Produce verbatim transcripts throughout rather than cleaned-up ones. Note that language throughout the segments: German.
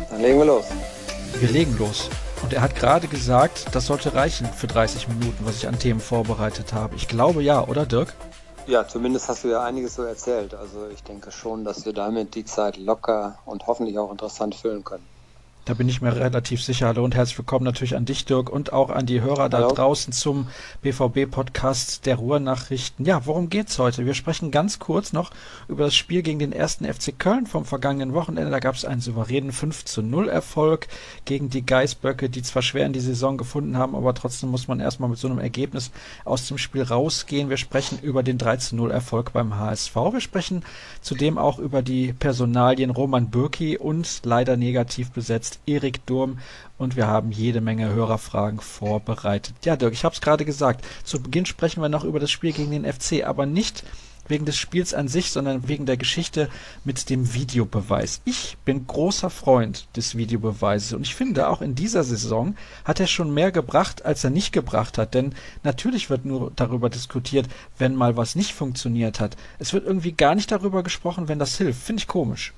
Dann legen wir los. Wir legen los. Und er hat gerade gesagt, das sollte reichen für dreißig Minuten, was ich an Themen vorbereitet habe. Ich glaube ja, oder Dirk? Ja, zumindest hast du ja einiges so erzählt. Also ich denke schon, dass wir damit die Zeit locker und hoffentlich auch interessant füllen können. Da bin ich mir relativ sicher. Hallo und herzlich willkommen natürlich an dich, Dirk, und auch an die Hörer da Hallo. draußen zum B V B-Podcast der Ruhrnachrichten. Ja, worum geht's heute? Wir sprechen ganz kurz noch über das Spiel gegen den ersten F C Köln vom vergangenen Wochenende. Da gab es einen souveränen fünf zu null Erfolg gegen die Geißböcke, die zwar schwer in die Saison gefunden haben, aber trotzdem muss man erstmal mit so einem Ergebnis aus dem Spiel rausgehen. Wir sprechen über den drei zu null Erfolg beim H S V. Wir sprechen zudem auch über die Personalien Roman Bürki und leider negativ besetzt Erik Durm, und wir haben jede Menge Hörerfragen vorbereitet. Ja, Dirk, ich habe es gerade gesagt, zu Beginn sprechen wir noch über das Spiel gegen den F C, aber nicht wegen des Spiels an sich, sondern wegen der Geschichte mit dem Videobeweis. Ich bin großer Freund des Videobeweises und ich finde, auch in dieser Saison hat er schon mehr gebracht, als er nicht gebracht hat, denn natürlich wird nur darüber diskutiert, wenn mal was nicht funktioniert hat. Es wird irgendwie gar nicht darüber gesprochen, wenn das hilft. Finde ich komisch.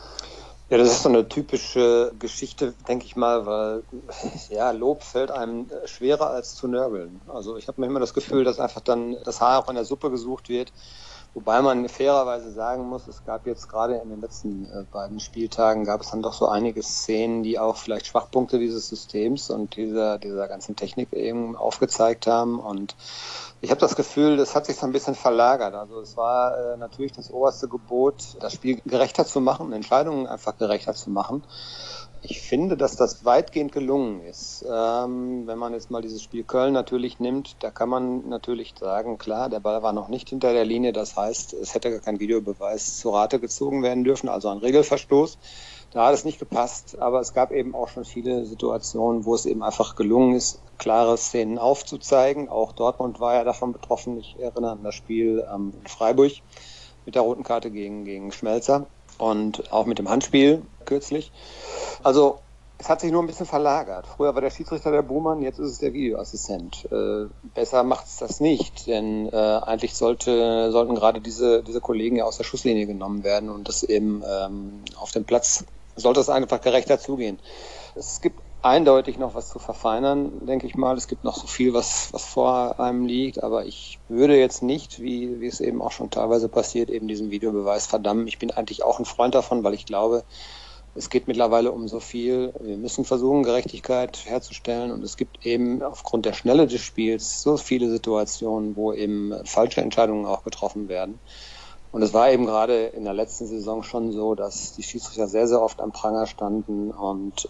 Ja, das ist so eine typische Geschichte, denke ich mal, weil ja, Lob fällt einem schwerer als zu nörgeln. Also ich habe manchmal das Gefühl, dass einfach dann das Haar auch in der Suppe gesucht wird, wobei man fairerweise sagen muss, es gab jetzt gerade in den letzten äh, beiden Spieltagen, gab es dann doch so einige Szenen, die auch vielleicht Schwachpunkte dieses Systems und dieser, dieser ganzen Technik eben aufgezeigt haben, und ich habe das Gefühl, das hat sich so ein bisschen verlagert. Also es war äh, natürlich das oberste Gebot, das Spiel gerechter zu machen, Entscheidungen einfach gerechter zu machen. Ich finde, dass das weitgehend gelungen ist. Ähm, wenn man jetzt mal dieses Spiel Köln natürlich nimmt, da kann man natürlich sagen, klar, der Ball war noch nicht hinter der Linie. Das heißt, es hätte gar kein Videobeweis zur Rate gezogen werden dürfen, also ein Regelverstoß. Da hat es nicht gepasst, aber es gab eben auch schon viele Situationen, wo es eben einfach gelungen ist, klare Szenen aufzuzeigen. Auch Dortmund war ja davon betroffen. Ich erinnere an das Spiel ähm, in Freiburg mit der roten Karte gegen, gegen Schmelzer und auch mit dem Handspiel kürzlich. Also es hat sich nur ein bisschen verlagert. Früher war der Schiedsrichter der Buhmann, jetzt ist es der Videoassistent. Äh, besser macht es das nicht, denn äh, eigentlich sollte, sollten gerade diese, diese Kollegen ja aus der Schusslinie genommen werden und das eben ähm, auf dem Platz sollte es einfach gerechter zugehen. Es gibt eindeutig noch was zu verfeinern, denke ich mal. Es gibt noch so viel, was, was vor einem liegt, aber ich würde jetzt nicht, wie, wie es eben auch schon teilweise passiert, eben diesen Videobeweis verdammen. Ich bin eigentlich auch ein Freund davon, weil ich glaube, es geht mittlerweile um so viel. Wir müssen versuchen, Gerechtigkeit herzustellen, und es gibt eben aufgrund der Schnelle des Spiels so viele Situationen, wo eben falsche Entscheidungen auch getroffen werden. Und es war eben gerade in der letzten Saison schon so, dass die Schiedsrichter sehr, sehr oft am Pranger standen, und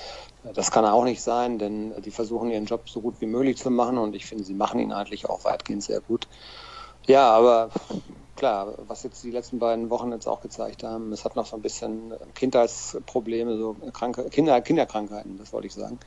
das kann auch nicht sein, denn die versuchen ihren Job so gut wie möglich zu machen, und ich finde, sie machen ihn eigentlich auch weitgehend sehr gut. Ja, aber klar, was jetzt die letzten beiden Wochen jetzt auch gezeigt haben, es hat noch so ein bisschen Kindheitsprobleme, so Kranke, Kinder, Kinderkrankheiten, das wollte ich sagen.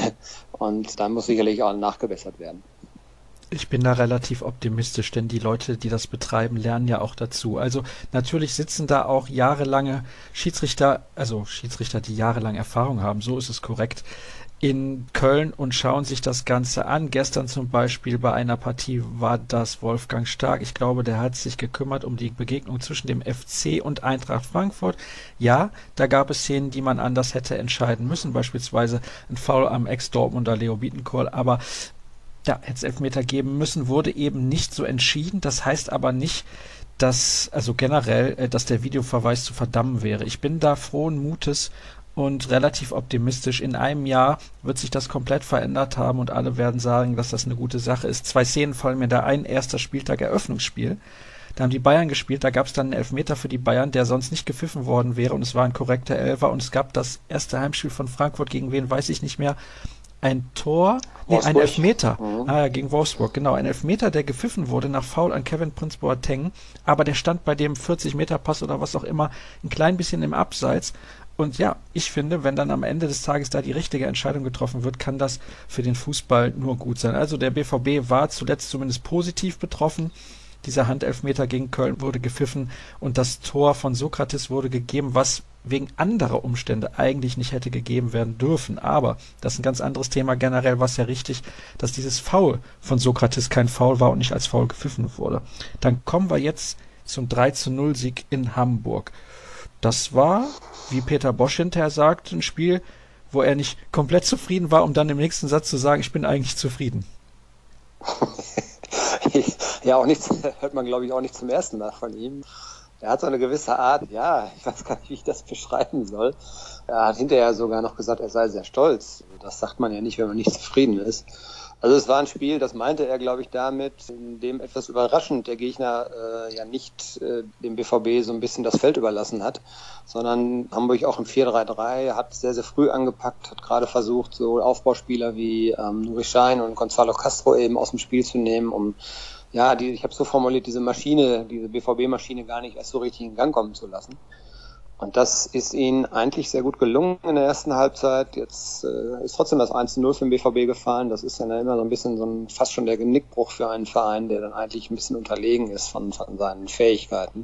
Und da muss sicherlich auch nachgebessert werden. Ich bin da relativ optimistisch, denn die Leute, die das betreiben, lernen ja auch dazu. Also natürlich sitzen da auch jahrelange Schiedsrichter, also Schiedsrichter, die jahrelang Erfahrung haben, so ist es korrekt, in Köln und schauen sich das Ganze an. Gestern zum Beispiel bei einer Partie war das Wolfgang Stark. Ich glaube, der hat sich gekümmert um die Begegnung zwischen dem F C und Eintracht Frankfurt. Ja, da gab es Szenen, die man anders hätte entscheiden müssen, beispielsweise ein Foul am Ex-Dortmunder Leo Bietenkol, aber ja, hätte es Elfmeter geben müssen, wurde eben nicht so entschieden. Das heißt aber nicht, dass, also generell, dass der Videoverweis zu verdammen wäre. Ich bin da frohen Mutes und relativ optimistisch. In einem Jahr wird sich das komplett verändert haben und alle werden sagen, dass das eine gute Sache ist. Zwei Szenen fallen mir da ein. Erster Spieltag, Eröffnungsspiel. Da haben die Bayern gespielt, da gab es dann einen Elfmeter für die Bayern, der sonst nicht gepfiffen worden wäre, und es war ein korrekter Elfer, und es gab das erste Heimspiel von Frankfurt, gegen wen weiß ich nicht mehr, ein Tor, nee, ein Elfmeter, mhm. ah, gegen Wolfsburg, genau, ein Elfmeter, der gepfiffen wurde nach Foul an Kevin Prince Boateng, aber der stand bei dem vierzig Meter Pass oder was auch immer ein klein bisschen im Abseits. Und ja, ich finde, wenn dann am Ende des Tages da die richtige Entscheidung getroffen wird, kann das für den Fußball nur gut sein. Also der B V B war zuletzt zumindest positiv betroffen. Dieser Handelfmeter gegen Köln wurde gepfiffen und das Tor von Sokratis wurde gegeben, was wegen anderer Umstände eigentlich nicht hätte gegeben werden dürfen. Aber das ist ein ganz anderes Thema. Generell war es ja richtig, dass dieses Foul von Sokratis kein Foul war und nicht als Foul gepfiffen wurde. Dann kommen wir jetzt zum drei zu null Sieg in Hamburg. Das war, wie Peter Bosz hinterher sagt, ein Spiel, wo er nicht komplett zufrieden war, um dann im nächsten Satz zu sagen, ich bin eigentlich zufrieden. Ja, auch nicht, hört man glaube ich auch nicht zum ersten Mal von ihm. Er hat so eine gewisse Art, ja, ich weiß gar nicht, wie ich das beschreiben soll. Er hat hinterher sogar noch gesagt, er sei sehr stolz. Das sagt man ja nicht, wenn man nicht zufrieden ist. Also es war ein Spiel, das meinte er, glaube ich, damit, in dem etwas überraschend der Gegner äh, ja nicht äh, dem B V B so ein bisschen das Feld überlassen hat, sondern Hamburg auch im vier drei drei hat sehr, sehr früh angepackt, hat gerade versucht, so Aufbauspieler wie ähm, Nuri Sahin und Gonzalo Castro eben aus dem Spiel zu nehmen, um ja, die, ich habe so formuliert, diese Maschine, diese B V B-Maschine gar nicht erst so richtig in Gang kommen zu lassen. Und das ist ihnen eigentlich sehr gut gelungen in der ersten Halbzeit. Jetzt äh, ist trotzdem das eins zu null für den B V B gefallen. Das ist dann immer so ein bisschen so ein fast schon der Genickbruch für einen Verein, der dann eigentlich ein bisschen unterlegen ist von, von seinen Fähigkeiten.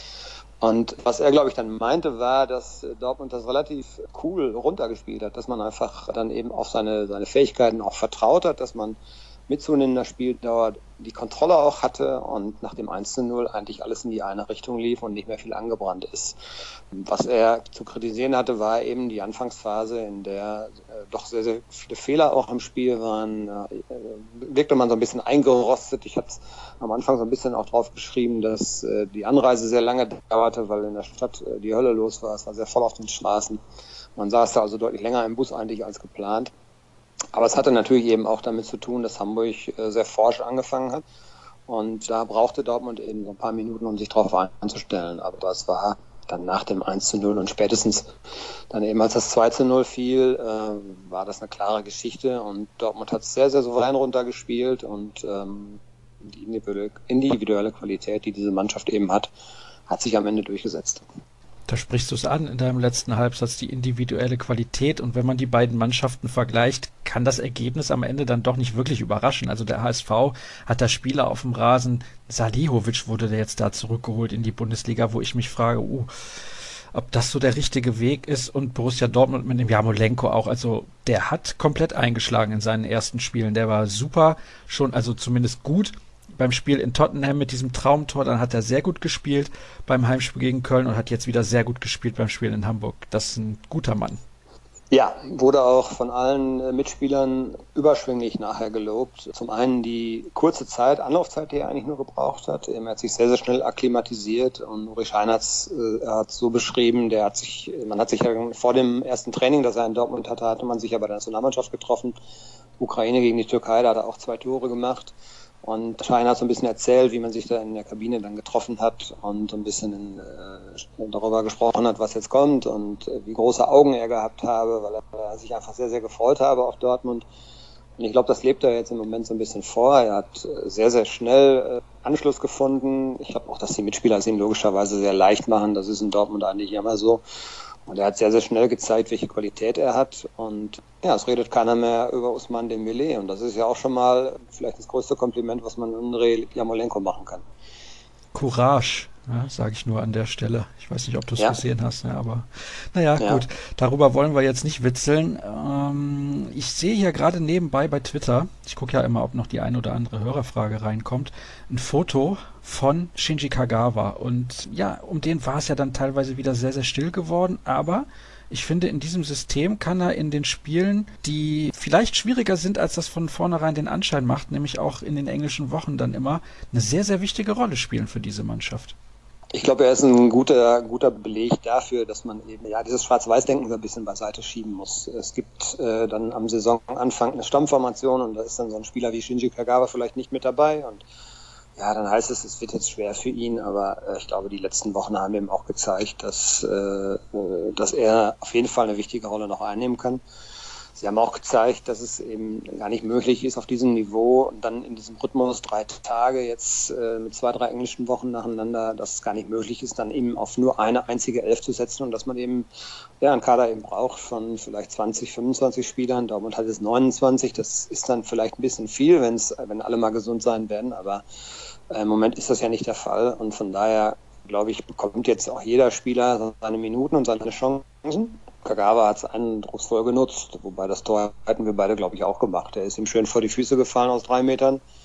Und was er, glaube ich, dann meinte, war, dass Dortmund das relativ cool runtergespielt hat, dass man einfach dann eben auf seine, seine Fähigkeiten auch vertraut hat, dass man mit zunehmender Spieldauer die Kontrolle auch hatte und nach dem eins zu null eigentlich alles in die eine Richtung lief und nicht mehr viel angebrannt ist. Was er zu kritisieren hatte, war eben die Anfangsphase, in der äh, doch sehr, sehr viele Fehler auch im Spiel waren. Äh, wirkte man so ein bisschen eingerostet. Ich hatte am Anfang so ein bisschen auch drauf geschrieben, dass äh, die Anreise sehr lange dauerte, weil in der Stadt äh, die Hölle los war. Es war sehr voll auf den Straßen. Man saß da also deutlich länger im Bus eigentlich als geplant. Aber es hatte natürlich eben auch damit zu tun, dass Hamburg äh, sehr forsch angefangen hat. Und da brauchte Dortmund eben so ein paar Minuten, um sich darauf einzustellen. Aber es war dann nach dem eins zu null und spätestens dann eben, als das zwei zu null fiel, äh, war das eine klare Geschichte. Und Dortmund hat es sehr, sehr souverän runtergespielt. Und ähm, die individuelle, individuelle Qualität, die diese Mannschaft eben hat, hat sich am Ende durchgesetzt. Da sprichst du es an in deinem letzten Halbsatz, die individuelle Qualität. Und wenn man die beiden Mannschaften vergleicht, kann das Ergebnis am Ende dann doch nicht wirklich überraschen. Also der H S V hat da Spieler auf dem Rasen. Salihovic wurde der jetzt da zurückgeholt in die Bundesliga, wo ich mich frage, uh, ob das so der richtige Weg ist. Und Borussia Dortmund mit dem Jarmolenko auch. Also der hat komplett eingeschlagen in seinen ersten Spielen. Der war super, schon, also zumindest gut. Beim Spiel in Tottenham mit diesem Traumtor, dann hat er sehr gut gespielt beim Heimspiel gegen Köln und hat jetzt wieder sehr gut gespielt beim Spiel in Hamburg. Das ist ein guter Mann. Ja, wurde auch von allen Mitspielern überschwänglich nachher gelobt. Zum einen die kurze Zeit, Anlaufzeit, die er eigentlich nur gebraucht hat. Er hat sich sehr, sehr schnell akklimatisiert und Nuri Sahin hat es so beschrieben, der hat sich, man hat sich ja vor dem ersten Training, das er in Dortmund hatte, hatte man sich ja bei der Nationalmannschaft getroffen. Ukraine gegen die Türkei, da hat er auch zwei Tore gemacht. Und Sahin hat so ein bisschen erzählt, wie man sich da in der Kabine dann getroffen hat und so ein bisschen äh, darüber gesprochen hat, was jetzt kommt und äh, wie große Augen er gehabt habe, weil er, er sich einfach sehr, sehr gefreut habe auf Dortmund. Und ich glaube, das lebt er jetzt im Moment so ein bisschen vor. Er hat äh, sehr, sehr schnell äh, Anschluss gefunden. Ich glaube auch, dass die Mitspieler es ihm logischerweise sehr leicht machen. Das ist in Dortmund eigentlich immer so. Und er hat sehr, sehr schnell gezeigt, welche Qualität er hat. Und ja, es redet keiner mehr über Ousmane Dembélé. Und das ist ja auch schon mal vielleicht das größte Kompliment, was man Andrei Jarmolenko machen kann. Courage, ja, sage ich nur an der Stelle. Ich weiß nicht, ob du es ja. gesehen hast, ja, aber naja, ja. gut. Darüber wollen wir jetzt nicht witzeln. Ähm, ich sehe hier gerade nebenbei bei Twitter, ich gucke ja immer, ob noch die ein oder andere Hörerfrage reinkommt, ein Foto von Shinji Kagawa. Und ja, um den war es ja dann teilweise wieder sehr, sehr still geworden, aber ich finde, in diesem System kann er in den Spielen, die vielleicht schwieriger sind, als das von vornherein den Anschein macht, nämlich auch in den englischen Wochen dann immer, eine sehr, sehr wichtige Rolle spielen für diese Mannschaft. Ich glaube, er ist ein guter, guter Beleg dafür, dass man eben ja dieses Schwarz-Weiß-Denken so ein bisschen beiseite schieben muss. Es gibt äh, dann am Saisonanfang eine Stammformation und da ist dann so ein Spieler wie Shinji Kagawa vielleicht nicht mit dabei und ja, dann heißt es, es wird jetzt schwer für ihn, aber äh, ich glaube, die letzten Wochen haben ihm auch gezeigt, dass, äh, dass er auf jeden Fall eine wichtige Rolle noch einnehmen kann. Sie haben auch gezeigt, dass es eben gar nicht möglich ist, auf diesem Niveau und dann in diesem Rhythmus drei Tage jetzt äh, mit zwei, drei englischen Wochen nacheinander, dass es gar nicht möglich ist, dann eben auf nur eine einzige Elf zu setzen und dass man eben ja einen Kader eben braucht von vielleicht zwanzig, fünfundzwanzig Spielern. Dortmund hat es neunundzwanzig, das ist dann vielleicht ein bisschen viel, wenn's, wenn alle mal gesund sein werden, aber äh, im Moment ist das ja nicht der Fall und von daher, glaube ich, bekommt jetzt auch jeder Spieler seine Minuten und seine Chancen. Kagawa hat es eindrucksvoll genutzt, wobei das Tor hätten wir beide, glaube ich, auch gemacht. Er ist ihm schön vor die Füße gefallen aus drei Metern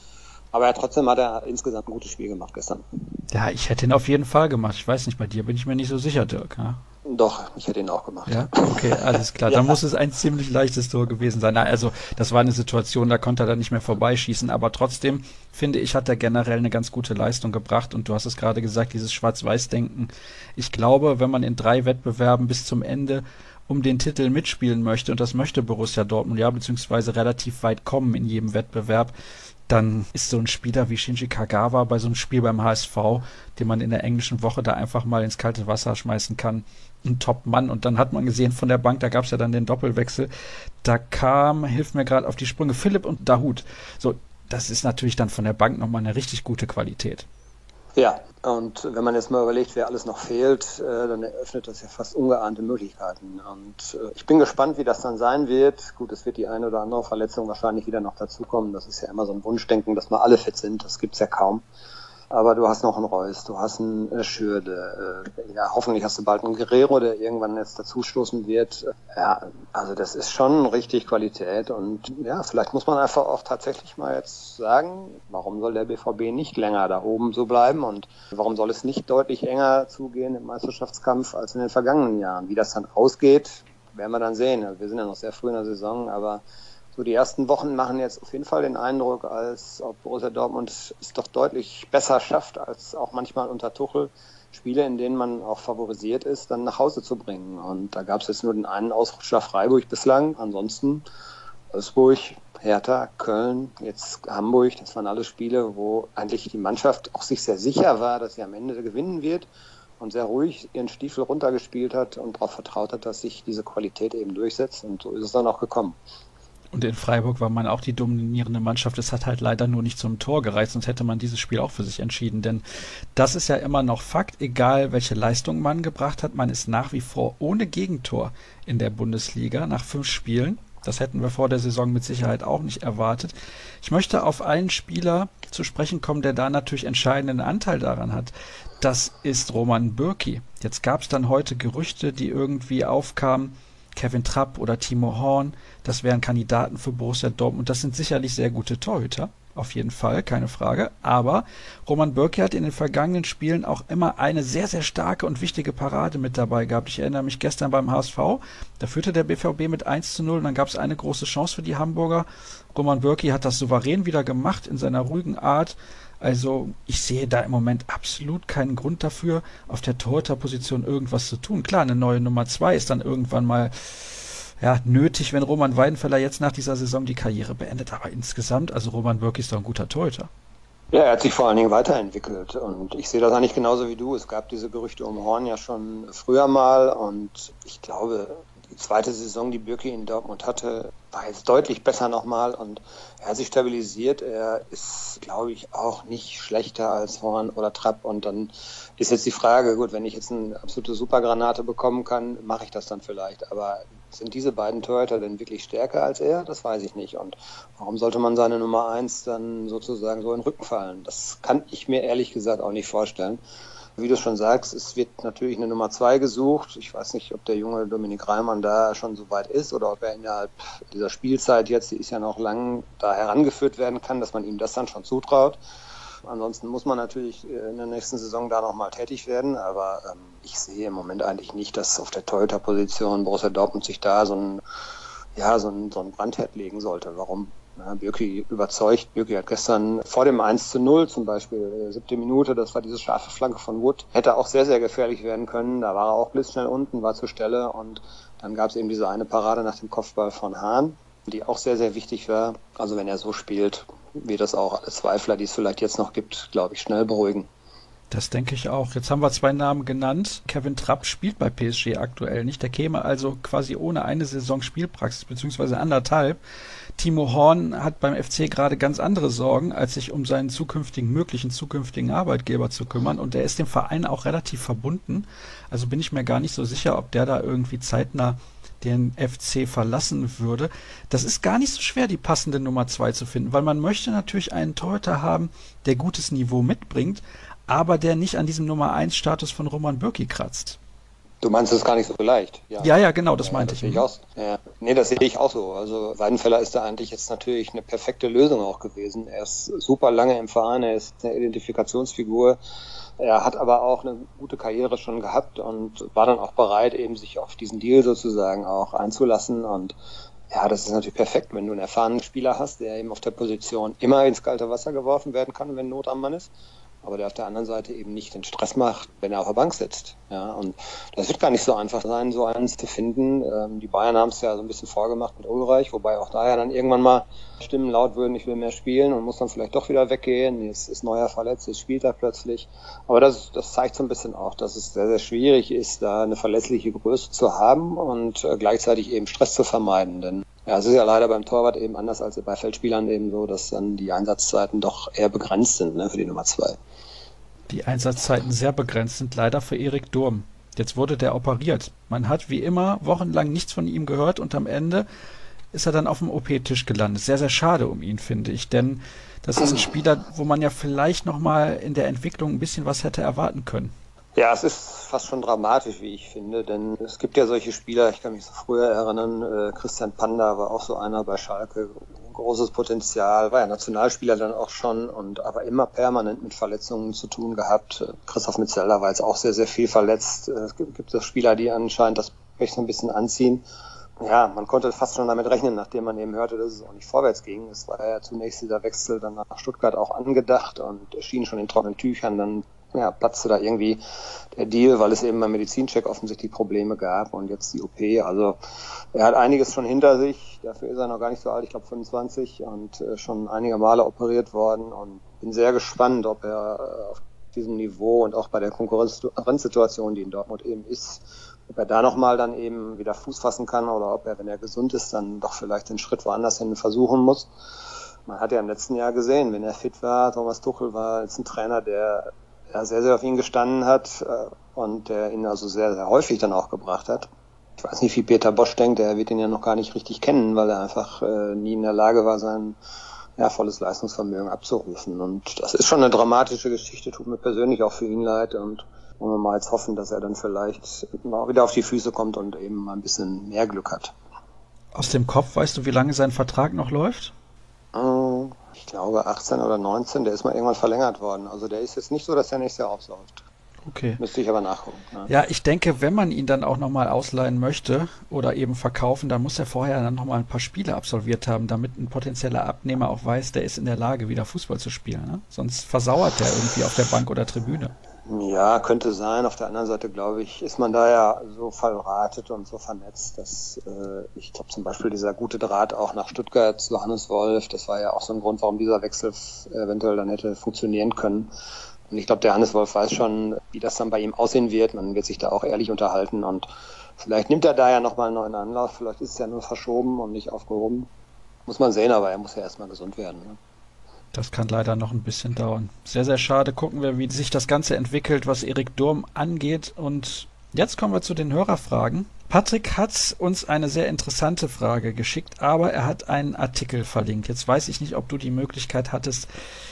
Aber ja, trotzdem hat er insgesamt ein gutes Spiel gemacht gestern. Ja, ich hätte ihn auf jeden Fall gemacht. Ich weiß nicht, bei dir bin ich mir nicht so sicher, Dirk. Ja? Doch, ich hätte ihn auch gemacht. Ja, okay, alles klar. Ja, Da muss es ein ziemlich leichtes Tor gewesen sein. Na, also, das war eine Situation, da konnte er dann nicht mehr vorbeischießen, aber trotzdem, finde ich, hat er generell eine ganz gute Leistung gebracht und du hast es gerade gesagt, dieses Schwarz-Weiß-Denken. Ich glaube, wenn man in drei Wettbewerben bis zum Ende um den Titel mitspielen möchte, und das möchte Borussia Dortmund ja, beziehungsweise relativ weit kommen in jedem Wettbewerb, dann ist so ein Spieler wie Shinji Kagawa bei so einem Spiel beim H S V, den man in der englischen Woche da einfach mal ins kalte Wasser schmeißen kann, ein Top-Mann. Und dann hat man gesehen von der Bank, da gab es ja dann den Doppelwechsel, da kam, hilft mir gerade auf die Sprünge, Philipp und Dahoud. So, das ist natürlich dann von der Bank nochmal eine richtig gute Qualität. ja, und wenn man jetzt mal überlegt, wer alles noch fehlt, äh, dann eröffnet das ja fast ungeahnte Möglichkeiten. Und äh, ich bin gespannt, wie das dann sein wird. Gut, es wird die eine oder andere Verletzung wahrscheinlich wieder noch dazukommen. Das ist ja immer so ein Wunschdenken, dass mal alle fit sind. Das gibt's ja kaum. Aber du hast noch einen Reus, du hast einen äh, Schürde, äh, ja, hoffentlich hast du bald einen Guerrero, der irgendwann jetzt dazustoßen wird. Ja, also das ist schon richtig Qualität und ja, vielleicht muss man einfach auch tatsächlich mal jetzt sagen, warum soll der B V B nicht länger da oben so bleiben und warum soll es nicht deutlich enger zugehen im Meisterschaftskampf als in den vergangenen Jahren? Wie das dann ausgeht, werden wir dann sehen. Also wir sind ja noch sehr früh in der Saison, aber so die ersten Wochen machen jetzt auf jeden Fall den Eindruck, als ob Borussia Dortmund es doch deutlich besser schafft, als auch manchmal unter Tuchel Spiele, in denen man auch favorisiert ist, dann nach Hause zu bringen. Und da gab es jetzt nur den einen Ausrutscher Freiburg bislang. Ansonsten Wolfsburg, Hertha, Köln, jetzt Hamburg, das waren alle Spiele, wo eigentlich die Mannschaft auch sich sehr sicher war, dass sie am Ende gewinnen wird und sehr ruhig ihren Stiefel runtergespielt hat und darauf vertraut hat, dass sich diese Qualität eben durchsetzt. Und so ist es dann auch gekommen. Und in Freiburg war man auch die dominierende Mannschaft. Es hat halt leider nur nicht zum Tor gereicht, sonst hätte man dieses Spiel auch für sich entschieden. Denn das ist ja immer noch Fakt, egal welche Leistung man gebracht hat. Man ist nach wie vor ohne Gegentor in der Bundesliga nach fünf Spielen. Das hätten wir vor der Saison mit Sicherheit auch nicht erwartet. Ich möchte auf einen Spieler zu sprechen kommen, der da natürlich entscheidenden Anteil daran hat. Das ist Roman Bürki. Jetzt gab es dann heute Gerüchte, die irgendwie aufkamen, Kevin Trapp oder Timo Horn, das wären Kandidaten für Borussia Dortmund. Das sind sicherlich sehr gute Torhüter, auf jeden Fall, keine Frage. Aber Roman Bürki hat in den vergangenen Spielen auch immer eine sehr, sehr starke und wichtige Parade mit dabei gehabt. Ich erinnere mich gestern beim H S V, da führte der B V B mit eins zu null und dann gab es eine große Chance für die Hamburger. Roman Bürki hat das souverän wieder gemacht in seiner ruhigen Art. Also ich sehe da im Moment absolut keinen Grund dafür, auf der Torhüterposition irgendwas zu tun. Klar, eine neue Nummer zwei ist dann irgendwann mal ja, nötig, wenn Roman Weidenfeller jetzt nach dieser Saison die Karriere beendet. Aber insgesamt, also Roman Bürki ist doch ein guter Torhüter. Ja, er hat sich vor allen Dingen weiterentwickelt und ich sehe das eigentlich genauso wie du. Es gab diese Gerüchte um Horn ja schon früher mal und ich glaube, die zweite Saison, die Bürki in Dortmund hatte, war jetzt deutlich besser nochmal und er hat sich stabilisiert. Er ist, glaube ich, auch nicht schlechter als Horn oder Trapp und dann ist jetzt die Frage, gut, wenn ich jetzt eine absolute Supergranate bekommen kann, mache ich das dann vielleicht, aber sind diese beiden Torhüter denn wirklich stärker als er? Das weiß ich nicht. Und warum sollte man seine Nummer eins dann sozusagen so in den Rücken fallen? Das kann ich mir ehrlich gesagt auch nicht vorstellen. Wie du schon sagst, es wird natürlich eine Nummer zwei gesucht. Ich weiß nicht, ob der junge Dominik Reimann da schon so weit ist oder ob er innerhalb dieser Spielzeit jetzt, die ist ja noch lang, da herangeführt werden kann, dass man ihm das dann schon zutraut. Ansonsten muss man natürlich in der nächsten Saison da nochmal tätig werden, aber ähm, ich sehe im Moment eigentlich nicht, dass auf der Torhüter-Position Borussia Dortmund sich da so ein, ja, so ein, so ein Brandherd legen sollte. Warum? Ja, Bürki überzeugt. Bürki hat gestern vor dem eins zu null zum Beispiel, äh, siebte Minute, das war diese scharfe Flanke von Wood, hätte auch sehr, sehr gefährlich werden können. Da war er auch blitzschnell unten, war zur Stelle und dann gab es eben diese eine Parade nach dem Kopfball von Hahn, die auch sehr, sehr wichtig war. Also wenn er so spielt, wird das auch alle Zweifler, die es vielleicht jetzt noch gibt, glaube ich, schnell beruhigen. Das denke ich auch. Jetzt haben wir zwei Namen genannt. Kevin Trapp spielt bei P S G aktuell nicht. Der käme also quasi ohne eine Saison Spielpraxis, beziehungsweise anderthalb. Timo Horn hat beim F C gerade ganz andere Sorgen, als sich um seinen zukünftigen, möglichen zukünftigen Arbeitgeber zu kümmern. Und der ist dem Verein auch relativ verbunden. Also bin ich mir gar nicht so sicher, ob der da irgendwie zeitnah den F C verlassen würde. Das ist gar nicht so schwer, die passende Nummer zwei zu finden, weil man möchte natürlich einen Torhüter haben, der gutes Niveau mitbringt, aber der nicht an diesem Nummer eins Status von Roman Bürki kratzt. Du meinst, es ist gar nicht so leicht? Ja, Ja, ja, genau, das ja, meinte das ich. sehe ich Mhm. auch. Ja. Nee, das sehe ich auch so. Also Weidenfeller ist da eigentlich jetzt natürlich eine perfekte Lösung auch gewesen. Er ist super lange im Verein, er ist eine Identifikationsfigur. Er hat aber auch eine gute Karriere schon gehabt und war dann auch bereit, eben sich auf diesen Deal sozusagen auch einzulassen. Und ja, das ist natürlich perfekt, wenn du einen erfahrenen Spieler hast, der eben auf der Position immer ins kalte Wasser geworfen werden kann, wenn Not am Mann ist, aber der auf der anderen Seite eben nicht den Stress macht, wenn er auf der Bank sitzt. Ja, und das wird gar nicht so einfach sein, so einen zu finden. Ähm, die Bayern haben es ja so ein bisschen vorgemacht mit Ulreich, wobei auch da ja dann irgendwann mal Stimmen laut würden, ich will mehr spielen und muss dann vielleicht doch wieder weggehen. Jetzt ist Neuer verletzt, jetzt spielt er plötzlich. Aber das, das zeigt so ein bisschen auch, dass es sehr, sehr schwierig ist, da eine verlässliche Größe zu haben und äh, gleichzeitig eben Stress zu vermeiden. Denn ja, es ist ja leider beim Torwart eben anders als bei Feldspielern eben so, dass dann die Einsatzzeiten doch eher begrenzt sind, ne, für die Nummer zwei. Die Einsatzzeiten sehr begrenzt sind, leider für Erik Durm. Jetzt wurde der operiert. Man hat wie immer wochenlang nichts von ihm gehört und am Ende ist er dann auf dem O P-Tisch gelandet. Sehr, sehr schade um ihn, finde ich, denn das ist ein Spieler, wo man ja vielleicht nochmal in der Entwicklung ein bisschen was hätte erwarten können. Ja, es ist fast schon dramatisch, wie ich finde, denn es gibt ja solche Spieler, ich kann mich so früher erinnern, äh, Christian Panda war auch so einer bei Schalke, großes Potenzial, war ja Nationalspieler dann auch schon und aber immer permanent mit Verletzungen zu tun gehabt. Christoph Metzelder war jetzt auch sehr, sehr viel verletzt. Es gibt, gibt so Spieler, die anscheinend das Pech so ein bisschen anziehen. Ja, man konnte fast schon damit rechnen, nachdem man eben hörte, dass es auch nicht vorwärts ging. Es war ja zunächst dieser Wechsel dann nach Stuttgart auch angedacht und schien schon in trockenen Tüchern. Dann ja, platzte da irgendwie der Deal, weil es eben beim Medizincheck offensichtlich Probleme gab und jetzt die O P. Also er hat einiges schon hinter sich. Dafür ist er noch gar nicht so alt, ich glaube fünfundzwanzig und äh, schon einige Male operiert worden und bin sehr gespannt, ob er äh, auf diesem Niveau und auch bei der Konkurrenzsituation, die in Dortmund eben ist, ob er da nochmal dann eben wieder Fuß fassen kann oder ob er, wenn er gesund ist, dann doch vielleicht den Schritt woanders hin versuchen muss. Man hat ja im letzten Jahr gesehen, wenn er fit war, Thomas Tuchel war jetzt ein Trainer, der ja, sehr, sehr auf ihn gestanden hat äh, und der ihn also sehr, sehr häufig dann auch gebracht hat. Ich weiß nicht, wie Peter Bosch denkt, er wird ihn ja noch gar nicht richtig kennen, weil er einfach äh, nie in der Lage war, sein ja, volles Leistungsvermögen abzurufen. Und das ist schon eine dramatische Geschichte, tut mir persönlich auch für ihn leid und wollen wir mal jetzt hoffen, dass er dann vielleicht mal wieder auf die Füße kommt und eben mal ein bisschen mehr Glück hat. Aus dem Kopf weißt du, wie lange sein Vertrag noch läuft? Äh, Ich glaube achtzehn oder neunzehn, der ist mal irgendwann verlängert worden. Also der ist jetzt nicht so, dass der nächstes Jahr aufläuft. Okay. Müsste ich aber nachgucken. Ne? Ja, ich denke, wenn man ihn dann auch nochmal ausleihen möchte oder eben verkaufen, dann muss er vorher dann nochmal ein paar Spiele absolviert haben, damit ein potenzieller Abnehmer auch weiß, der ist in der Lage, wieder Fußball zu spielen. Ne? Sonst versauert der irgendwie auf der Bank oder Tribüne. Ja, könnte sein. Auf der anderen Seite, glaube ich, ist man da ja so verratet und so vernetzt, dass äh, ich glaube zum Beispiel dieser gute Draht auch nach Stuttgart zu Hannes Wolf, das war ja auch so ein Grund, warum dieser Wechsel eventuell dann hätte funktionieren können. Und ich glaube, der Hannes Wolf weiß schon, wie das dann bei ihm aussehen wird. Man wird sich da auch ehrlich unterhalten und vielleicht nimmt er da ja nochmal einen neuen Anlauf. Vielleicht ist es ja nur verschoben und nicht aufgehoben. Muss man sehen, aber er muss ja erstmal gesund werden. Ne? Das kann leider noch ein bisschen dauern. Sehr, sehr schade. Gucken wir, wie sich das Ganze entwickelt, was Erik Durm angeht. Und jetzt kommen wir zu den Hörerfragen. Patrick hat uns eine sehr interessante Frage geschickt, aber er hat einen Artikel verlinkt. Jetzt weiß ich nicht, ob du die Möglichkeit hattest,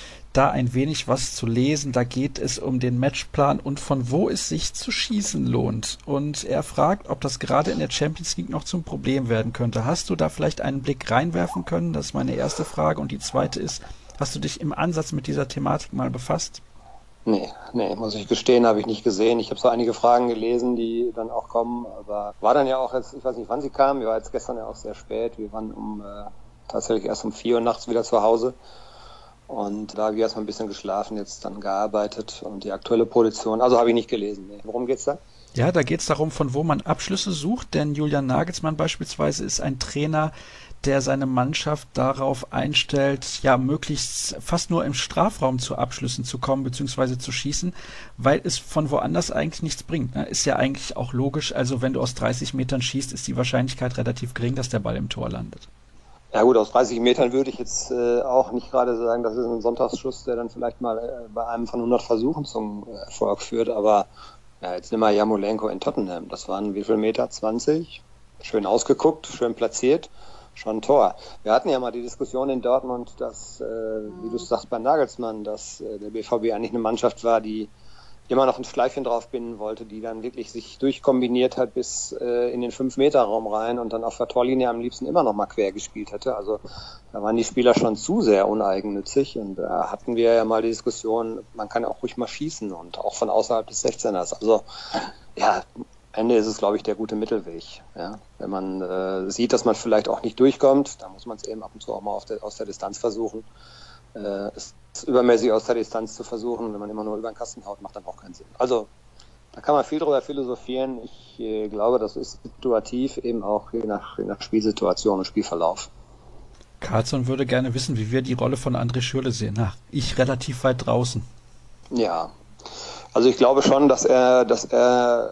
da ein wenig was zu lesen. Da geht es um den Matchplan und von wo es sich zu schießen lohnt. Und er fragt, ob das gerade in der Champions League noch zum Problem werden könnte. Hast du da vielleicht einen Blick reinwerfen können? Das ist meine erste Frage. Und die zweite ist, hast du dich im Ansatz mit dieser Thematik mal befasst? Nee, nee, muss ich gestehen, habe ich nicht gesehen. Ich habe so einige Fragen gelesen, die dann auch kommen, aber war dann ja auch jetzt, ich weiß nicht, wann sie kamen, wir waren jetzt gestern ja auch sehr spät, wir waren um äh, tatsächlich erst um vier Uhr nachts wieder zu Hause und da habe ich erstmal ein bisschen geschlafen, jetzt dann gearbeitet und die aktuelle Position, also habe ich nicht gelesen. Nee. Worum geht's da? Ja, da geht es darum, von wo man Abschlüsse sucht, denn Julian Nagelsmann beispielsweise ist ein Trainer, der seine Mannschaft darauf einstellt, ja, möglichst fast nur im Strafraum zu Abschlüssen zu kommen bzw. zu schießen, weil es von woanders eigentlich nichts bringt. Ne? Ist ja eigentlich auch logisch, also wenn du aus dreißig Metern schießt, ist die Wahrscheinlichkeit relativ gering, dass der Ball im Tor landet. Ja gut, aus dreißig Metern würde ich jetzt äh, auch nicht gerade sagen, das ist ein Sonntagsschuss, der dann vielleicht mal äh, bei einem von hundert Versuchen zum äh, Erfolg führt, aber ja, jetzt nimm mal Jarmolenko in Tottenham, das waren wie viel Meter? zwanzig? Schön ausgeguckt, schön platziert. Schon ein Tor. Wir hatten ja mal die Diskussion in Dortmund, dass, äh, wie du sagst, bei Nagelsmann, dass äh, der B V B eigentlich eine Mannschaft war, die immer noch ein Schleifchen drauf binden wollte, die dann wirklich sich durchkombiniert hat bis äh, in den fünf-Meter-Raum rein und dann auf der Torlinie am liebsten immer noch mal quer gespielt hätte. Also da waren die Spieler schon zu sehr uneigennützig und da hatten wir ja mal die Diskussion, man kann auch ruhig mal schießen und auch von außerhalb des sechzehners. Also ja, am Ende ist es, glaube ich, der gute Mittelweg. Ja? Wenn man äh, sieht, dass man vielleicht auch nicht durchkommt, dann muss man es eben ab und zu auch mal auf der, aus der Distanz versuchen. Äh, es übermäßig aus der Distanz zu versuchen, wenn man immer nur über den Kasten haut, macht dann auch keinen Sinn. Also da kann man viel drüber philosophieren. Ich äh, glaube, das ist situativ eben auch je nach, je nach Spielsituation und Spielverlauf. Carlsson würde gerne wissen, wie wir die Rolle von André Schürrle sehen. Na, ich relativ weit draußen. Ja, also ich glaube schon, dass er, dass er,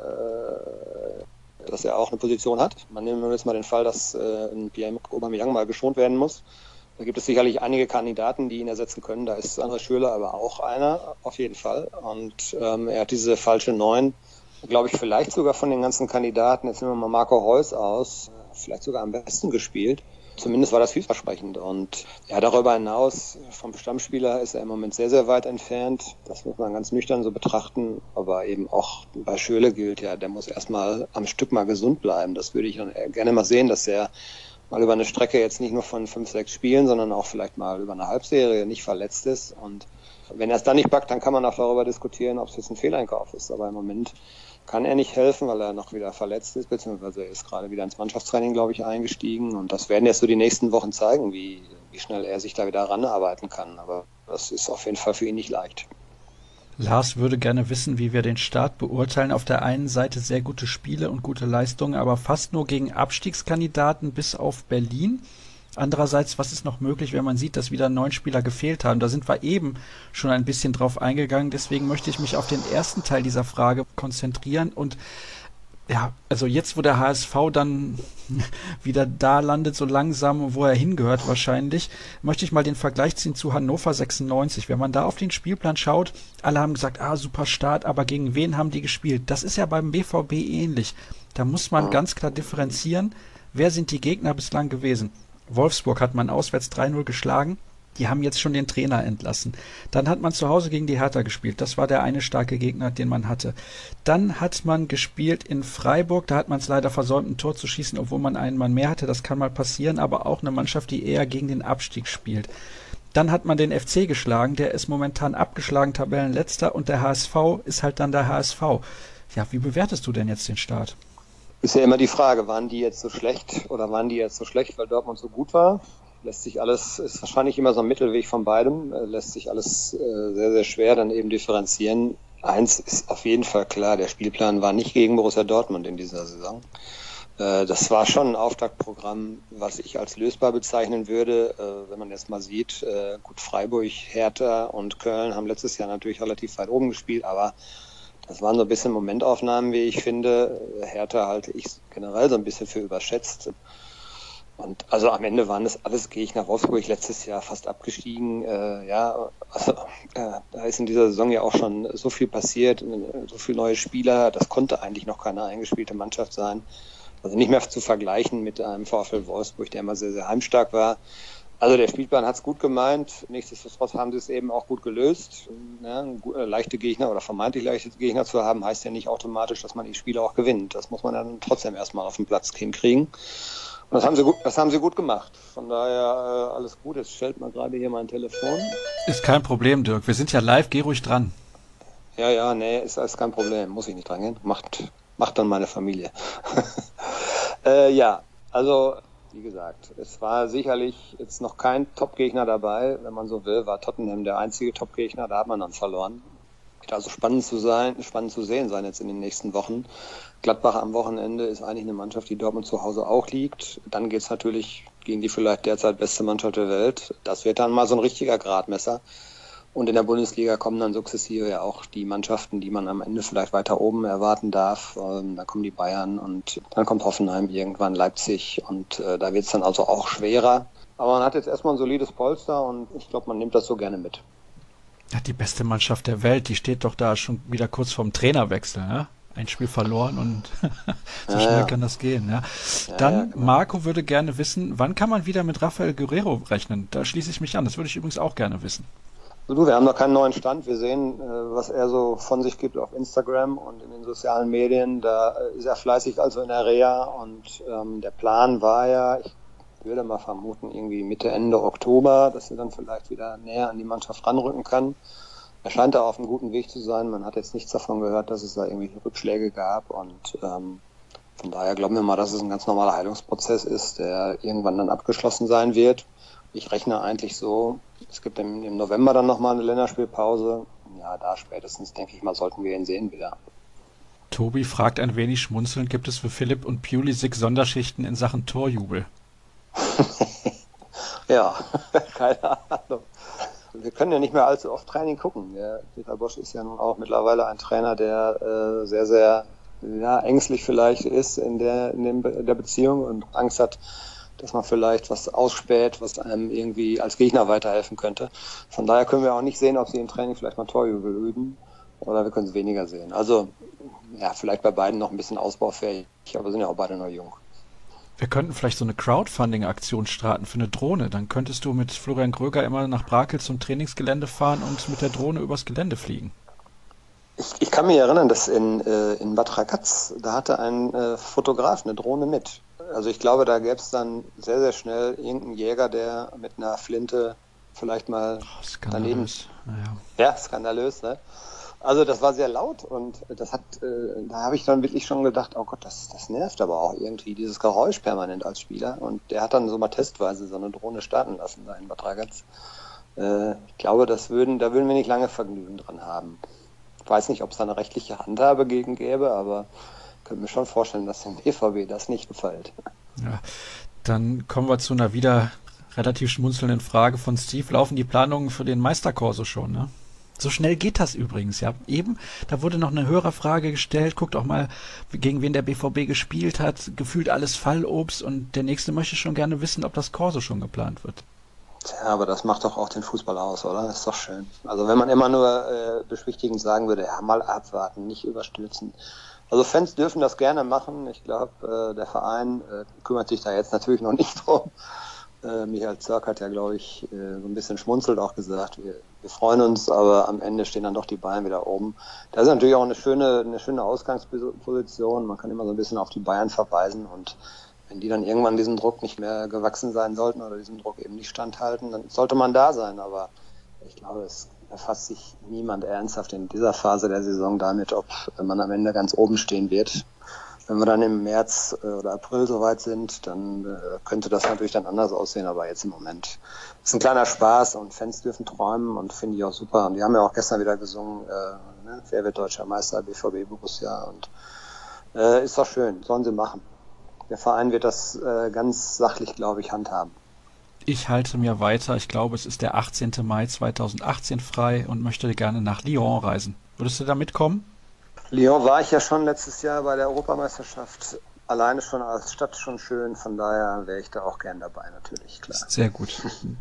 äh, dass er auch eine Position hat. Man nehmen jetzt mal den Fall, dass äh, ein Pierre-Emerick Aubameyang mal geschont werden muss. Da gibt es sicherlich einige Kandidaten, die ihn ersetzen können. Da ist André Schürrle aber auch einer, auf jeden Fall. Und ähm, er hat diese falsche Neun, glaube ich, vielleicht sogar von den ganzen Kandidaten, jetzt nehmen wir mal Marco Reus aus, vielleicht sogar am besten gespielt. Zumindest war das vielversprechend. Und ja, darüber hinaus, vom Stammspieler ist er im Moment sehr, sehr weit entfernt. Das muss man ganz nüchtern so betrachten. Aber eben auch bei Schürrle gilt ja, der muss erstmal am Stück mal gesund bleiben. Das würde ich dann gerne mal sehen, dass er mal über eine Strecke jetzt nicht nur von fünf, sechs Spielen, sondern auch vielleicht mal über eine Halbserie nicht verletzt ist. Und wenn er es dann nicht packt, dann kann man auch darüber diskutieren, ob es jetzt ein Fehleinkauf ist. Aber im Moment kann er nicht helfen, weil er noch wieder verletzt ist, beziehungsweise er ist gerade wieder ins Mannschaftstraining, glaube ich, eingestiegen. Und das werden jetzt so die nächsten Wochen zeigen, wie, wie schnell er sich da wieder ranarbeiten kann. Aber das ist auf jeden Fall für ihn nicht leicht. Lars würde gerne wissen, wie wir den Start beurteilen. Auf der einen Seite sehr gute Spiele und gute Leistungen, aber fast nur gegen Abstiegskandidaten bis auf Berlin. Andererseits, was ist noch möglich, wenn man sieht, dass wieder neun Spieler gefehlt haben? Da sind wir eben schon ein bisschen drauf eingegangen. Deswegen möchte ich mich auf den ersten Teil dieser Frage konzentrieren und ja, also jetzt, wo der H S V dann wieder da landet, so langsam, wo er hingehört wahrscheinlich, möchte ich mal den Vergleich ziehen zu Hannover sechsundneunzig. Wenn man da auf den Spielplan schaut, alle haben gesagt, ah, super Start, aber gegen wen haben die gespielt? Das ist ja beim B V B ähnlich. Da muss man ganz klar differenzieren, wer sind die Gegner bislang gewesen? Wolfsburg hat man auswärts drei null geschlagen. Die haben jetzt schon den Trainer entlassen. Dann hat man zu Hause gegen die Hertha gespielt. Das war der eine starke Gegner, den man hatte. Dann hat man gespielt in Freiburg. Da hat man es leider versäumt, ein Tor zu schießen, obwohl man einen Mann mehr hatte. Das kann mal passieren, aber auch eine Mannschaft, die eher gegen den Abstieg spielt. Dann hat man den F C geschlagen. Der ist momentan abgeschlagen, Tabellenletzter. Und der H S V ist halt dann der H S V. Ja, wie bewertest du denn jetzt den Start? Ist ja immer die Frage, waren die jetzt so schlecht oder waren die jetzt so schlecht, weil Dortmund so gut war? Lässt sich alles, ist wahrscheinlich immer so ein Mittelweg von beidem, lässt sich alles äh, sehr, sehr schwer dann eben differenzieren. Eins ist auf jeden Fall klar, der Spielplan war nicht gegen Borussia Dortmund in dieser Saison. Äh, das war schon ein Auftaktprogramm, was ich als lösbar bezeichnen würde, äh, wenn man jetzt mal sieht, äh, gut, Freiburg, Hertha und Köln haben letztes Jahr natürlich relativ weit oben gespielt, aber das waren so ein bisschen Momentaufnahmen, wie ich finde. Hertha halte ich generell so ein bisschen für überschätzt. Und also am Ende waren das alles Gegner. Wolfsburg letztes Jahr fast abgestiegen. Äh, ja, also, äh, da ist in dieser Saison ja auch schon so viel passiert, so viele neue Spieler. Das konnte eigentlich noch keine eingespielte Mannschaft sein. Also nicht mehr zu vergleichen mit einem VfL Wolfsburg, der immer sehr, sehr heimstark war. Also der Spielplan hat es gut gemeint. Nichtsdestotrotz haben sie es eben auch gut gelöst. Ja, leichte Gegner oder vermeintlich leichte Gegner zu haben, heißt ja nicht automatisch, dass man die Spiele auch gewinnt. Das muss man dann trotzdem erstmal auf den Platz hinkriegen. Und das haben sie gut, das haben sie gut gemacht. Von daher äh, alles gut. Jetzt stellt man gerade hier mein Telefon. Ist kein Problem, Dirk. Wir sind ja live. Geh ruhig dran. Ja, ja, nee, ist alles kein Problem. Muss ich nicht dran gehen. Macht, macht dann meine Familie. äh, ja, also wie gesagt, es war sicherlich jetzt noch kein Top-Gegner dabei. Wenn man so will, war Tottenham der einzige Top-Gegner. Da hat man dann verloren. Wird also spannend zu sein, spannend zu sehen sein jetzt in den nächsten Wochen. Gladbach am Wochenende ist eigentlich eine Mannschaft, die Dortmund zu Hause auch liegt. Dann geht es natürlich gegen die vielleicht derzeit beste Mannschaft der Welt. Das wird dann mal so ein richtiger Gradmesser. Und in der Bundesliga kommen dann sukzessive ja auch die Mannschaften, die man am Ende vielleicht weiter oben erwarten darf. Ähm, da kommen die Bayern und dann kommt Hoffenheim, irgendwann Leipzig und äh, da wird es dann also auch schwerer. Aber man hat jetzt erstmal ein solides Polster und ich glaube, man nimmt das so gerne mit. Ja, die beste Mannschaft der Welt, die steht doch da schon wieder kurz vorm Trainerwechsel, ne? Ein Spiel verloren und so ja, schnell ja. kann das gehen. Ja. Ja, Dann, ja, genau. Marco würde gerne wissen, wann kann man wieder mit Rafael Guerreiro rechnen? Da schließe ich mich an. Das würde ich übrigens auch gerne wissen. Du, wir haben noch keinen neuen Stand. Wir sehen, was er so von sich gibt auf Instagram und in den sozialen Medien. Da ist er fleißig also in der Reha und ähm, der Plan war ja, ich würde mal vermuten, irgendwie Mitte, Ende Oktober, dass er dann vielleicht wieder näher an die Mannschaft ranrücken kann. Er scheint da auf einem guten Weg zu sein. Man hat jetzt nichts davon gehört, dass es da irgendwelche Rückschläge gab und ähm, von daher glauben wir mal, dass es ein ganz normaler Heilungsprozess ist, der irgendwann dann abgeschlossen sein wird. Ich rechne eigentlich so, es gibt im, im November dann nochmal eine Länderspielpause. Ja, da spätestens, denke ich mal, sollten wir ihn sehen wieder. Tobi fragt ein wenig schmunzelnd, gibt es für Philipp und Pulisic Sonderschichten in Sachen Torjubel? Ja, keine Ahnung. Wir können ja nicht mehr allzu oft Training gucken. Der Peter Bosz ist ja nun auch mittlerweile ein Trainer, der äh, sehr, sehr ja, ängstlich vielleicht ist in der, in, dem, in der Beziehung und Angst hat, dass man vielleicht was ausspäht, was einem irgendwie als Gegner weiterhelfen könnte. Von daher können wir auch nicht sehen, ob sie im Training vielleicht mal Torjubel üben oder wir können es weniger sehen. Also ja, vielleicht bei beiden noch ein bisschen ausbaufähig, aber sind ja auch beide noch jung. Wir könnten vielleicht so eine Crowdfunding-Aktion starten für eine Drohne. Dann könntest du mit Florian Gröger immer nach Brakel zum Trainingsgelände fahren und mit der Drohne übers Gelände fliegen. Ich, ich kann mich erinnern, dass in, äh, in Bad Ragaz, da hatte ein äh, Fotograf eine Drohne mit. Also ich glaube, da gäbe es dann sehr, sehr schnell irgendeinen Jäger, der mit einer Flinte vielleicht mal oh, daneben... Naja. Ja, skandalös, ne? Also das war sehr laut und das hat, äh, da habe ich dann wirklich schon gedacht, oh Gott, das, das nervt aber auch irgendwie, dieses Geräusch permanent als Spieler. Und der hat dann so mal testweise so eine Drohne starten lassen da in Bad Ragaz. Äh, ich glaube, das würden, da würden wir nicht lange Vergnügen dran haben. Ich weiß nicht, ob es da eine rechtliche Handhabe gegen gäbe, aber ich könnte mir schon vorstellen, dass dem B V B das nicht gefällt. Ja, dann kommen wir zu einer wieder relativ schmunzelnden Frage von Steve. Laufen die Planungen für den Meisterkorso schon, ne? So schnell geht das übrigens, ja. Eben, da wurde noch eine Hörerfrage gestellt. Guckt auch mal, gegen wen der B V B gespielt hat. Gefühlt alles Fallobst und der Nächste möchte schon gerne wissen, ob das Korso schon geplant wird. Tja, aber das macht doch auch den Fußball aus, oder? Das ist doch schön. Also wenn man immer nur äh, beschwichtigend sagen würde, ja, mal abwarten, nicht überstürzen. Also Fans dürfen das gerne machen. Ich glaube, äh, der Verein äh, kümmert sich da jetzt natürlich noch nicht drum. Äh, Michael Zirk hat ja, glaube ich, äh, so ein bisschen schmunzelt auch gesagt, wir, wir freuen uns, aber am Ende stehen dann doch die Bayern wieder oben. Das ist natürlich auch eine schöne, eine schöne Ausgangsposition. Man kann immer so ein bisschen auf die Bayern verweisen und wenn die dann irgendwann diesem Druck nicht mehr gewachsen sein sollten oder diesem Druck eben nicht standhalten, dann sollte man da sein. Aber ich glaube, es befasst sich niemand ernsthaft in dieser Phase der Saison damit, ob man am Ende ganz oben stehen wird. Wenn wir dann im März oder April soweit sind, dann könnte das natürlich dann anders aussehen. Aber jetzt im Moment ist ein kleiner Spaß und Fans dürfen träumen und finde ich auch super. Und die haben ja auch gestern wieder gesungen, äh, ne? Wer wird deutscher Meister, B V B, Borussia. Und äh, ist doch schön, sollen sie machen. Der Verein wird das äh, ganz sachlich, glaube ich, handhaben. Ich halte mir weiter. Ich glaube, es ist der achtzehnte Mai zweitausendachtzehn frei und möchte gerne nach Lyon reisen. Würdest du da mitkommen? Lyon war ich ja schon letztes Jahr bei der Europameisterschaft. Alleine schon als Stadt schon schön. Von daher wäre ich da auch gern dabei, natürlich, klar. Sehr gut.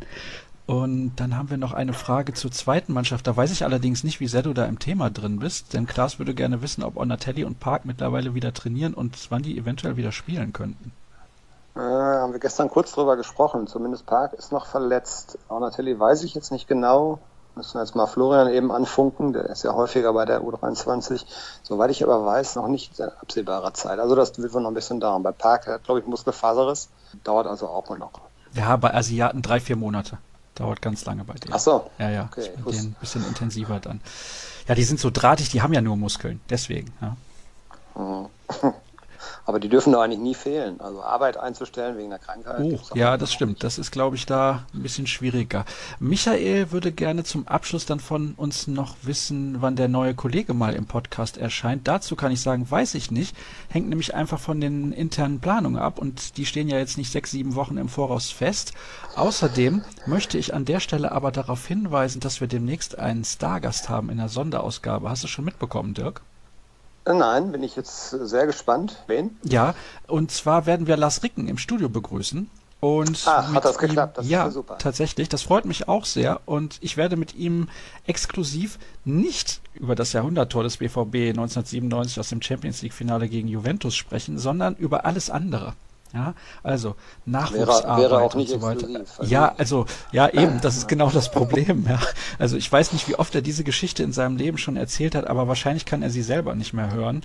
Und dann haben wir noch eine Frage zur zweiten Mannschaft. Da weiß ich allerdings nicht, wie sehr du da im Thema drin bist. Denn Klaas würde gerne wissen, ob Onatelli und Park mittlerweile wieder trainieren und wann die eventuell wieder spielen könnten. Äh, haben wir gestern kurz drüber gesprochen. Zumindest Park ist noch verletzt. Onatelli weiß ich jetzt nicht genau. Müssen wir jetzt mal Florian eben anfunken. Der ist ja häufiger bei der U dreiundzwanzig. Soweit ich aber weiß, noch nicht in absehbarer Zeit. Also das wird wohl noch ein bisschen dauern. Bei Park hat, glaube ich, Muskelfaserriss. Dauert also auch mal noch. Ja, bei Asiaten drei, vier Monate. Dauert ganz lange bei denen. Ach so. Ja, ja. Okay, ist bei denen ein bisschen intensiver dann. Ja, die sind so drahtig, die haben ja nur Muskeln. Deswegen, ja. Mhm. Aber die dürfen doch eigentlich nie fehlen. Also Arbeit einzustellen wegen der Krankheit. Oh, ja, das stimmt. Das ist, glaube ich, da ein bisschen schwieriger. Michael würde gerne zum Abschluss dann von uns noch wissen, wann der neue Kollege mal im Podcast erscheint. Dazu kann ich sagen, weiß ich nicht. Hängt nämlich einfach von den internen Planungen ab und die stehen ja jetzt nicht sechs, sieben Wochen im Voraus fest. Außerdem möchte ich an der Stelle aber darauf hinweisen, dass wir demnächst einen Stargast haben in der Sonderausgabe. Hast du schon mitbekommen, Dirk? Nein, bin ich jetzt sehr gespannt. Wen? Ja, und zwar werden wir Lars Ricken im Studio begrüßen. Und Ach, hat das ihm, geklappt? Das ja, ist super. Tatsächlich. Das freut mich auch sehr. Und ich werde mit ihm exklusiv nicht über das Jahrhunderttor des B V B neunzehnhundertsiebenundneunzig aus dem Champions League-Finale gegen Juventus sprechen, sondern über alles andere. Ja, also Wäre, Nachwuchsarbeit wäre auch und nicht so weiter. exklusiv. Also, Ja, also, ja, eben, das ist genau das Problem. Ja. Also ich weiß nicht, wie oft er diese Geschichte in seinem Leben schon erzählt hat, aber wahrscheinlich kann er sie selber nicht mehr hören.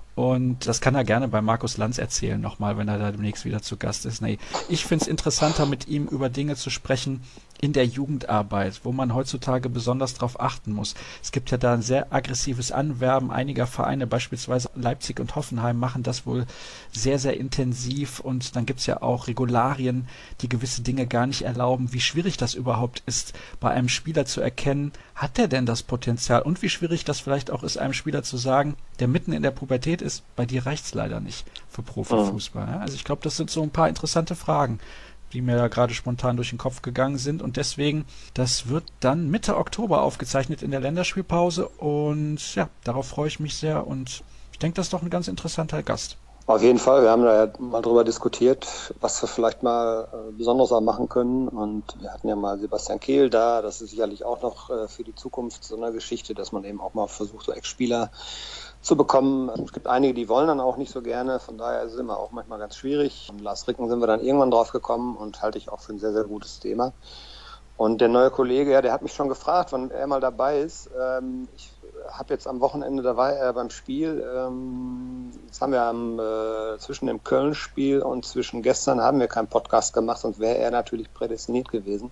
Und das kann er gerne bei Markus Lanz erzählen nochmal, wenn er da demnächst wieder zu Gast ist. Nee, ich finde es interessanter, mit ihm über Dinge zu sprechen in der Jugendarbeit, wo man heutzutage besonders darauf achten muss. Es gibt ja da ein sehr aggressives Anwerben einiger Vereine, beispielsweise Leipzig und Hoffenheim machen das wohl sehr, sehr intensiv, und dann gibt es ja auch Regularien, die gewisse Dinge gar nicht erlauben. Wie schwierig das überhaupt ist, bei einem Spieler zu erkennen, hat der denn das Potenzial, und wie schwierig das vielleicht auch ist, einem Spieler zu sagen, der mitten in der Pubertät ist, bei dir reicht's leider nicht für Profifußball. Ja? Also ich glaube, das sind so ein paar interessante Fragen, die mir da gerade spontan durch den Kopf gegangen sind, und deswegen, das wird dann Mitte Oktober aufgezeichnet in der Länderspielpause, und ja, darauf freue ich mich sehr, und ich denke, das ist doch ein ganz interessanter Gast. auf jeden Fall, wir haben da ja mal drüber diskutiert, was wir vielleicht mal äh, Besonderes auch machen können, und wir hatten ja mal Sebastian Kehl da, das ist sicherlich auch noch äh, für die Zukunft so eine Geschichte, dass man eben auch mal versucht, so Ex-Spieler zu bekommen. Es gibt einige, die wollen dann auch nicht so gerne, von daher ist es immer auch manchmal ganz schwierig. Und Lars Ricken sind wir dann irgendwann drauf gekommen, und halte ich auch für ein sehr, sehr gutes Thema. Und der neue Kollege, ja, der hat mich schon gefragt, wann er mal dabei ist. Ähm, ich habe jetzt am Wochenende dabei äh, beim Spiel, ähm, jetzt haben wir am, äh, zwischen dem Köln-Spiel und zwischen gestern haben wir keinen Podcast gemacht, sonst wäre er natürlich prädestiniert gewesen.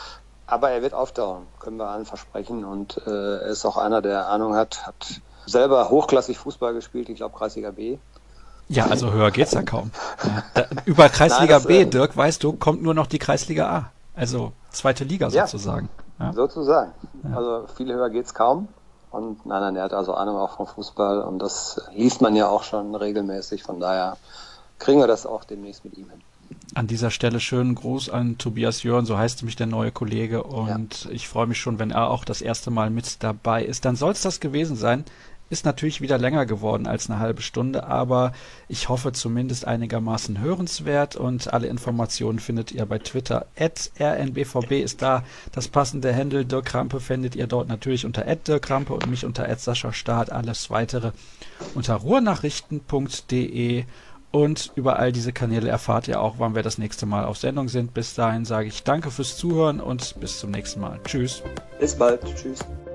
Aber er wird auftauchen, können wir allen versprechen, und äh, er ist auch einer, der Ahnung hat, hat selber hochklassig Fußball gespielt, ich glaube Kreisliga B. Ja, also höher geht's ja kaum. Ja, da, über Kreisliga Nein, das, B, Dirk, weißt du, kommt nur noch die Kreisliga A. Also zweite Liga sozusagen. Ja, ja. sozusagen. Ja. Also viel höher geht's kaum. Und nein, nein, er hat also Ahnung auch vom Fußball, und das liest man ja auch schon regelmäßig. Von daher kriegen wir das auch demnächst mit ihm hin. An dieser Stelle schönen Gruß an Tobias Jörn, so heißt nämlich der neue Kollege, und ja. ich freue mich schon, wenn er auch das erste Mal mit dabei ist. Dann soll es das gewesen sein. Ist natürlich wieder länger geworden als eine halbe Stunde, aber ich hoffe zumindest einigermaßen hörenswert, und alle Informationen findet ihr bei Twitter. at r n b v b ist da das passende Handle. Dirk Krampe findet ihr dort natürlich unter at Dirk Krampe und mich unter at Sascha Staat. Alles weitere unter ruhrnachrichten punkt de, und über all diese Kanäle erfahrt ihr auch, wann wir das nächste Mal auf Sendung sind. Bis dahin sage ich danke fürs Zuhören und bis zum nächsten Mal. Tschüss. Bis bald. Tschüss.